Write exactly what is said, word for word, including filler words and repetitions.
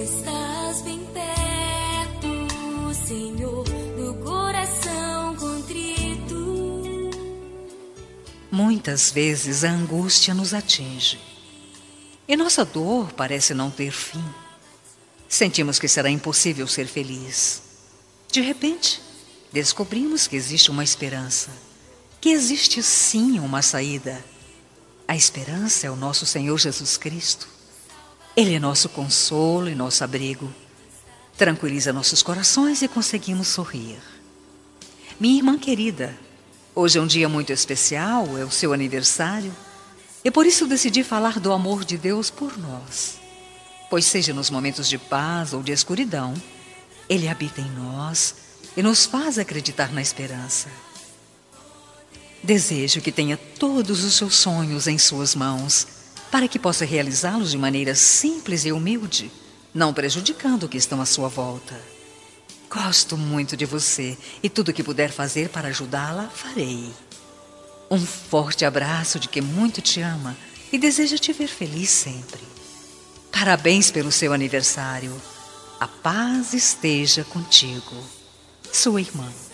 estás bem perto, Senhor, do coração contrito. Muitas vezes a angústia nos atinge e nossa dor parece não ter fim. Sentimos que será impossível ser feliz. De repente, descobrimos que existe uma esperança, que existe sim uma saída. A esperança é o nosso Senhor Jesus Cristo. Ele é nosso consolo e nosso abrigo. Tranquiliza nossos corações e conseguimos sorrir. Minha irmã querida, hoje é um dia muito especial, é o seu aniversário, e por isso decidi falar do amor de Deus por nós. Pois seja nos momentos de paz ou de escuridão, Ele habita em nós e nos faz acreditar na esperança. Desejo que tenha todos os seus sonhos em suas mãos, para que possa realizá-los de maneira simples e humilde, não prejudicando o que estão à sua volta. Gosto muito de você e tudo que puder fazer para ajudá-la, farei. Um forte abraço de quem muito te ama e deseja te ver feliz sempre. Parabéns pelo seu aniversário. A paz esteja contigo. Sua irmã.